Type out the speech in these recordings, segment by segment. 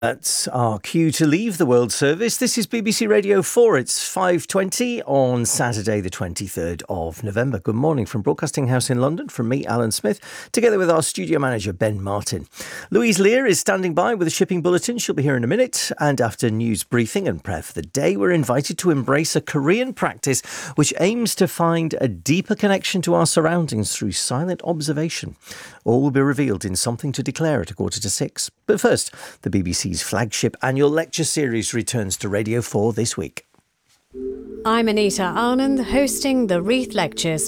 That's our cue to leave the World Service. This is BBC Radio 4. It's 5:20 on Saturday, the 23rd of November. Good morning from Broadcasting House in London, from me, Alan Smith, together with our studio manager, Ben Martin. Louise Lear is standing by with a shipping bulletin. She'll be here in a minute. And after news briefing and prayer for the day, we're invited to embrace a Korean practice which aims to find a deeper connection to our surroundings through silent observation. All will be revealed in Something to Declare at 5:45. But first, the BBC's flagship annual lecture series returns to Radio 4 this week. I'm Anita Anand, hosting the Wreath Lectures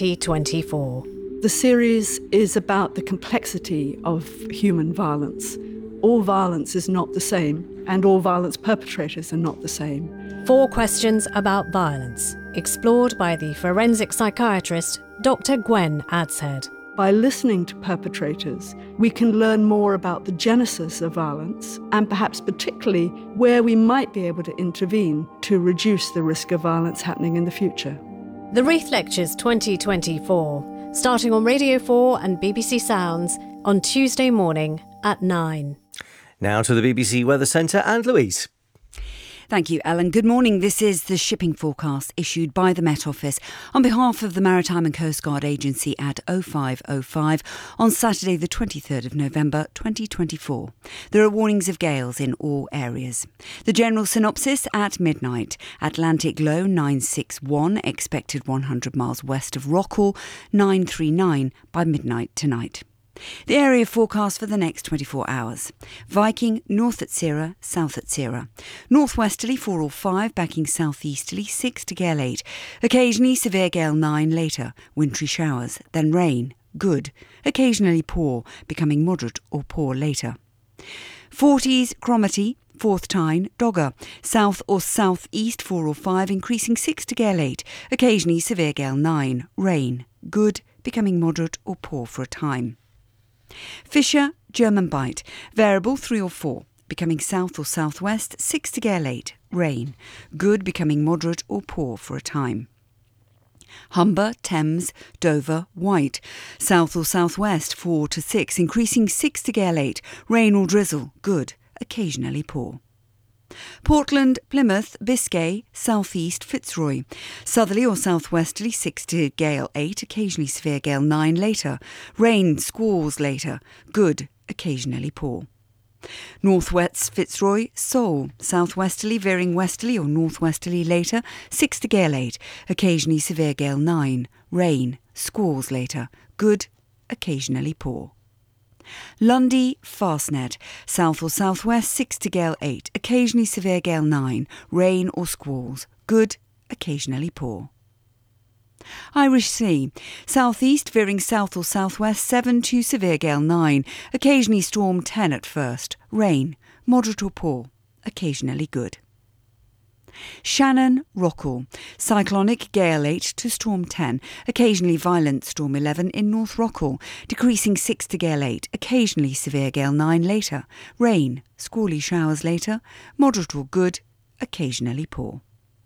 2024. The series is about the complexity of human violence. All violence is not the same, and all violence perpetrators are not the same. 4 questions about violence, explored by the forensic psychiatrist Dr. Gwen Adshead. By listening to perpetrators, we can learn more about the genesis of violence and perhaps particularly where we might be able to intervene to reduce the risk of violence happening in the future. The Wreath Lectures 2024, starting on Radio 4 and BBC Sounds on Tuesday morning at 9. Now to the BBC Weather Centre and Louise. Thank you, Alan. Good morning. This is the shipping forecast issued by the Met Office on behalf of the Maritime and Coast Guard Agency at 05:05 on Saturday the 23rd of November 2024. There are warnings of gales in all areas. The general synopsis at midnight. Atlantic low 961, expected 100 miles west of Rockall, 939 by midnight tonight. The area forecast for the next 24 hours. Viking, north at Sierra, south at Sierra. Northwesterly 4 or 5, backing southeasterly 6 to gale 8. Occasionally severe gale 9 later. Wintry showers, then rain. Good. Occasionally poor, becoming moderate or poor later. 40s, Cromarty, 4th Tyne, Dogger. South or southeast 4 or 5, increasing 6 to gale 8. Occasionally severe gale 9. Rain. Good, becoming moderate or poor for a time. Fisher, German Bight, variable 3 or 4, becoming south or southwest 6 to gale 8, rain, good, becoming moderate or poor for a time. Humber, Thames, Dover, White, south or southwest 4 to 6, increasing 6 to gale 8, rain or drizzle, good, occasionally poor. Portland, Plymouth, Biscay, southeast Fitzroy. Southerly or southwesterly 6 to gale 8, occasionally severe gale 9 later. Rain, squalls later. Good, occasionally poor. Northwest Fitzroy, Seoul. Southwesterly veering westerly or northwesterly later 6 to gale 8, occasionally severe gale 9. Rain, squalls later. Good, occasionally poor. Lundy, Fastnet, south or southwest 6 to gale 8, occasionally severe gale 9, rain or squalls, good, occasionally poor. Irish Sea, southeast veering south or southwest 7 to severe gale 9, occasionally storm 10 at first, rain, moderate or poor, occasionally good. Shannon, Rockall, cyclonic gale 8 to storm 10, occasionally violent storm 11 in North Rockall, decreasing 6 to gale 8, occasionally severe gale 9 later, rain, squally showers later, moderate or good, occasionally poor.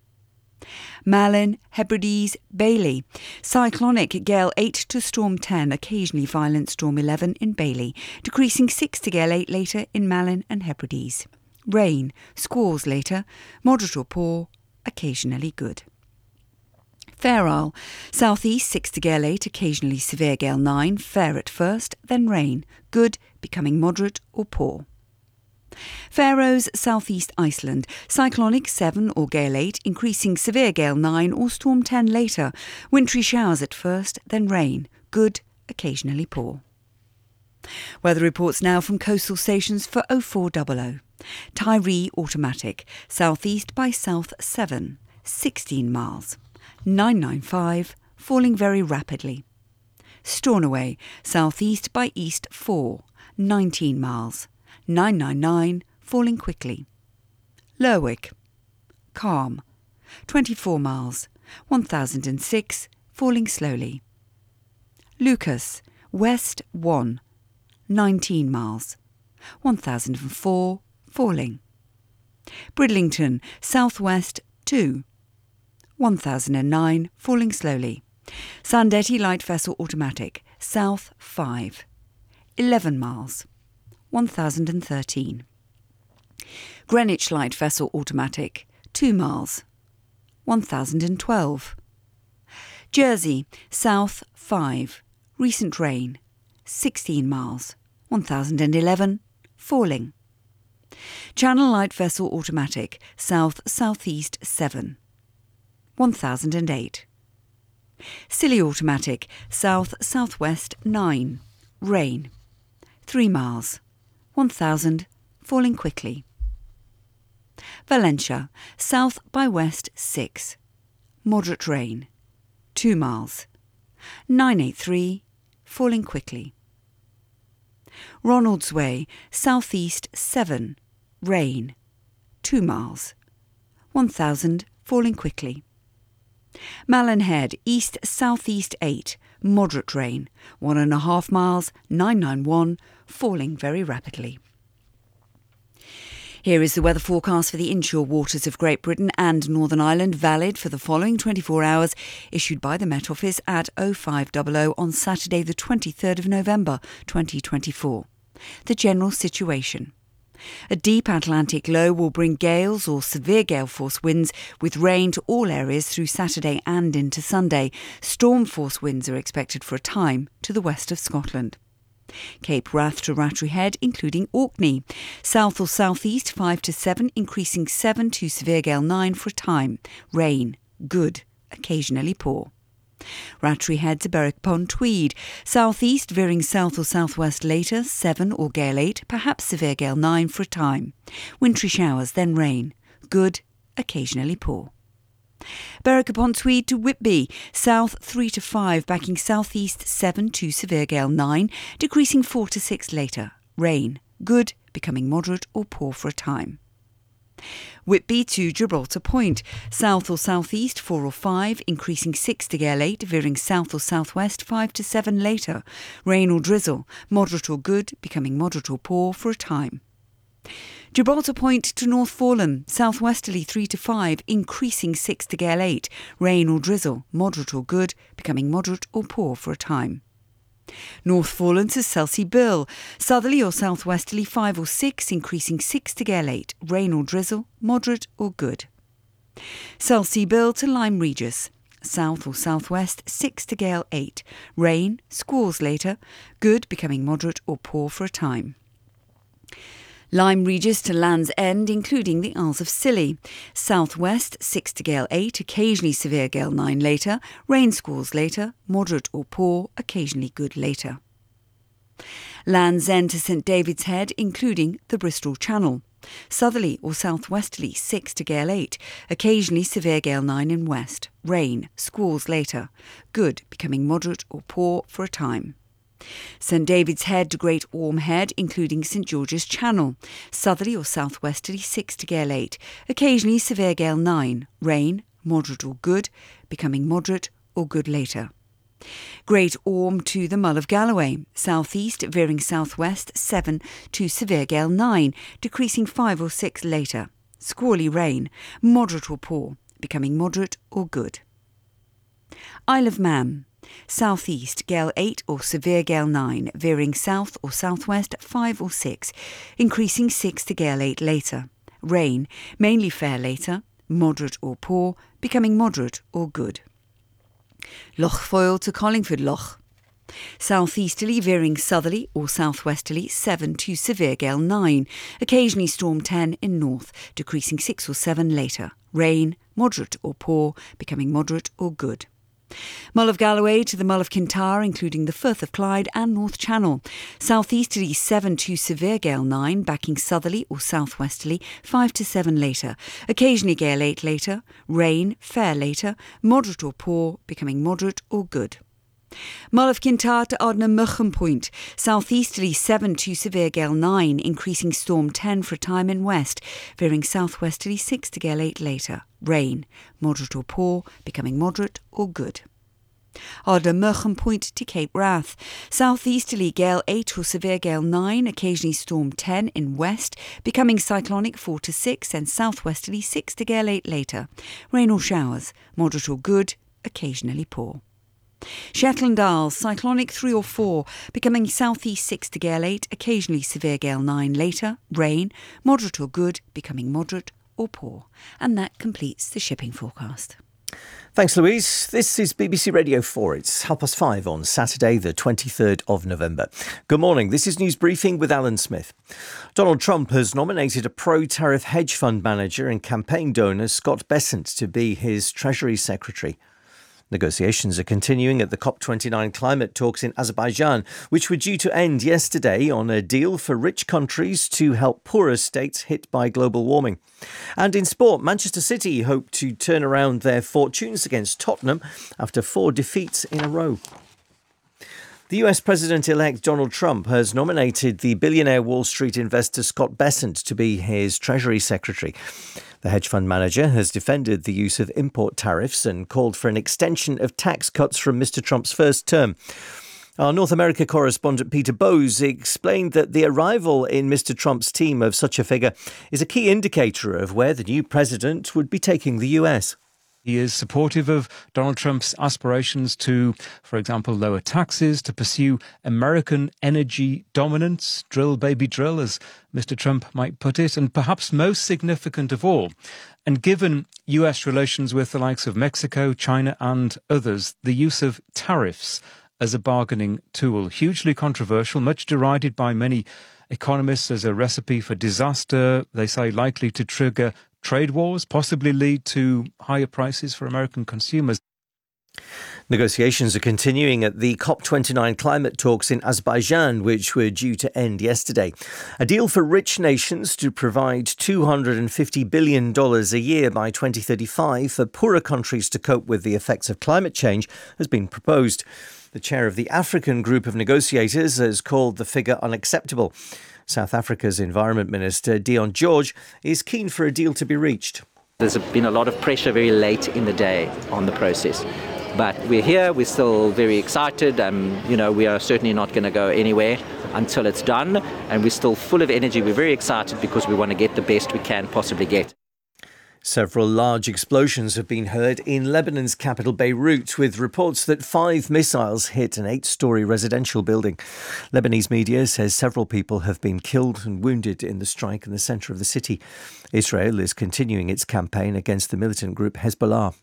Malin, Hebrides, Bailey, cyclonic gale 8 to storm 10, occasionally violent storm 11 in Bailey, decreasing 6 to gale 8 later in Malin and Hebrides. Rain, squalls later, moderate or poor, occasionally good. Fair Isle, southeast 6 to gale 8, occasionally severe gale 9, fair at first, then rain, good, becoming moderate or poor. Faroes, southeast Iceland, cyclonic 7 or gale 8, increasing severe gale 9 or storm 10 later, wintry showers at first, then rain, good, occasionally poor. Weather reports now from coastal stations for 0400. Tyree automatic, southeast by south 7, 16 miles. 995, falling very rapidly. Stornoway, southeast by east 4, 19 miles. 999, falling quickly. Lerwick, calm, 24 miles. 1006, falling slowly. Lucas, west 1, 19 miles. 1004, falling. Bridlington, southwest 2, 1009, falling slowly. Sandetti light vessel automatic, south 5, 11 miles. 1013. Greenwich light vessel automatic, 2 miles, 1012. Jersey, south 5, recent rain, 16 miles, 1011, falling. Channel light vessel automatic, south-southeast 7, 1008. Scilly automatic, south-southwest 9, rain, 3 miles, 1000, falling quickly. Valentia, south by west 6, moderate rain, 2 miles, 983, falling quickly. Ronaldsway, southeast 7, rain, 2 miles, 1000, falling quickly. Malin-Head, east-southeast 8, moderate rain, 1.5 miles, 991, falling very rapidly. Here is the weather forecast for the inshore waters of Great Britain and Northern Ireland, valid for the following 24 hours, issued by the Met Office at 0500 on Saturday the 23rd of November 2024. The general situation. A deep Atlantic low will bring gales or severe gale force winds with rain to all areas through Saturday and into Sunday. Storm force winds are expected for a time to the west of Scotland. Cape Wrath to Rattray Head, including Orkney. South or southeast 5 to 7, increasing 7 to severe gale 9 for a time. Rain, good, occasionally poor. Rattray Head to Berwick upon Tweed. Southeast veering south or southwest later, 7 or gale 8, perhaps severe gale 9 for a time. Wintry showers, then rain. Good, occasionally poor. Berwick upon Tweed to Whitby. South 3 to 5, backing southeast 7 to severe gale 9, decreasing 4 to 6 later. Rain. Good, becoming moderate or poor for a time. Whitby to Gibraltar Point. South or southeast 4 or 5, increasing 6 to gale 8, veering south or southwest 5 to 7 later. Rain or drizzle. Moderate or good, becoming moderate or poor for a time. Gibraltar Point to North Foreland, southwesterly 3 to 5, increasing 6 to gale 8, rain or drizzle, moderate or good, becoming moderate or poor for a time. North Foreland to Selsey Bill, southerly or southwesterly 5 or 6, increasing 6 to gale 8, rain or drizzle, moderate or good. Selsey Bill to Lyme Regis, south or southwest 6 to gale 8, rain, squalls later, good, becoming moderate or poor for a time. Lyme Regis to Land's End, including the Isles of Scilly. Southwest 6 to gale 8, occasionally severe gale 9 later, rain squalls later, moderate or poor, occasionally good later. Land's End to St David's Head, including the Bristol Channel. Southerly or southwesterly 6 to gale 8, occasionally severe gale 9 in west, rain, squalls later, good, becoming moderate or poor for a time. St David's Head to Great Orme Head, including St George's Channel. Southerly or southwesterly 6 to gale 8, occasionally severe gale 9, rain, moderate or good, becoming moderate or good later. Great Orme to the Mull of Galloway. Southeast veering southwest 7 to severe gale 9, decreasing 5 or 6 later. Squally rain, moderate or poor, becoming moderate or good. Isle of Man. Southeast, gale 8 or severe gale 9, veering south or southwest 5 or 6, increasing 6 to gale 8 later. Rain, mainly fair later, moderate or poor, becoming moderate or good. Loch Foyle to Collingford Loch. Southeasterly veering southerly or southwesterly 7 to severe gale 9, occasionally storm 10 in north, decreasing 6 or 7 later. Rain, moderate or poor, becoming moderate or good. Mull of Galloway to the Mull of Kintyre, including the Firth of Clyde and North Channel. Southeasterly 7 to severe gale 9, backing southerly or southwesterly 5 to 7 later. Occasionally gale 8 later. Rain, fair later. Moderate or poor, becoming moderate or good. Mull of Kintyre to Ardnamurchan Point. Southeasterly 7 to severe gale 9, increasing storm 10 for a time in west, veering southwesterly 6 to gale 8 later. Rain, moderate or poor, becoming moderate or good. Ardnamurchan Point to Cape Wrath. Southeasterly gale 8 or severe gale 9, occasionally storm 10 in west, becoming cyclonic 4 to 6 and southwesterly 6 to gale 8 later. Rain or showers, moderate or good, occasionally poor. Shetland Isles, cyclonic 3 or 4, becoming southeast 6 to gale 8, occasionally severe gale 9 later, rain, moderate or good, becoming moderate or poor. And that completes the shipping forecast. Thanks, Louise. This is BBC Radio 4. It's 5:30 on Saturday, the 23rd of November. Good morning. This is News Briefing with Alan Smith. Donald Trump has nominated a pro-tariff hedge fund manager and campaign donor Scott Bessent to be his Treasury Secretary. Negotiations are continuing at the COP29 climate talks in Azerbaijan, which were due to end yesterday on a deal for rich countries to help poorer states hit by global warming. And in sport, Manchester City hope to turn around their fortunes against Tottenham after 4 defeats in a row. The US President-elect Donald Trump has nominated the billionaire Wall Street investor Scott Bessent to be his Treasury Secretary. The hedge fund manager has defended the use of import tariffs and called for an extension of tax cuts from Mr. Trump's first term. Our North America correspondent Peter Bowes explained that the arrival in Mr. Trump's team of such a figure is a key indicator of where the new president would be taking the US. He is supportive of Donald Trump's aspirations to, for example, lower taxes, to pursue American energy dominance, drill baby drill, as Mr. Trump might put it, and perhaps most significant of all. And given US relations with the likes of Mexico, China and others, the use of tariffs as a bargaining tool, hugely controversial, much derided by many economists as a recipe for disaster, they say likely to trigger trade wars, possibly lead to higher prices for American consumers. Negotiations are continuing at the COP29 climate talks in Azerbaijan, which were due to end yesterday. A deal for rich nations to provide $250 billion a year by 2035 for poorer countries to cope with the effects of climate change has been proposed. The chair of the African group of negotiators has called the figure unacceptable. South Africa's Environment Minister Dion George is keen for a deal to be reached. There's been a lot of pressure very late in the day on the process. But we're here, we're still very excited. We are certainly not going to go anywhere until it's done. And we're still full of energy. We're very excited because we want to get the best we can possibly get. Several large explosions have been heard in Lebanon's capital Beirut, with reports that 5 missiles hit an 8-storey residential building. Lebanese media says several people have been killed and wounded in the strike in the centre of the city. Israel is continuing its campaign against the militant group Hezbollah.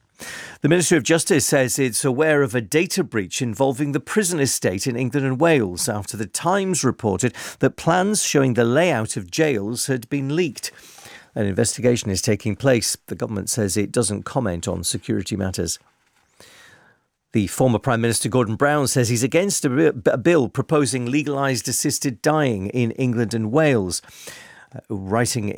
The Ministry of Justice says it's aware of a data breach involving the prison estate in England and Wales after the Times reported that plans showing the layout of jails had been leaked. An investigation is taking place. The government says it doesn't comment on security matters. The former Prime Minister Gordon Brown says he's against a bill proposing legalised assisted dying in England and Wales. Writing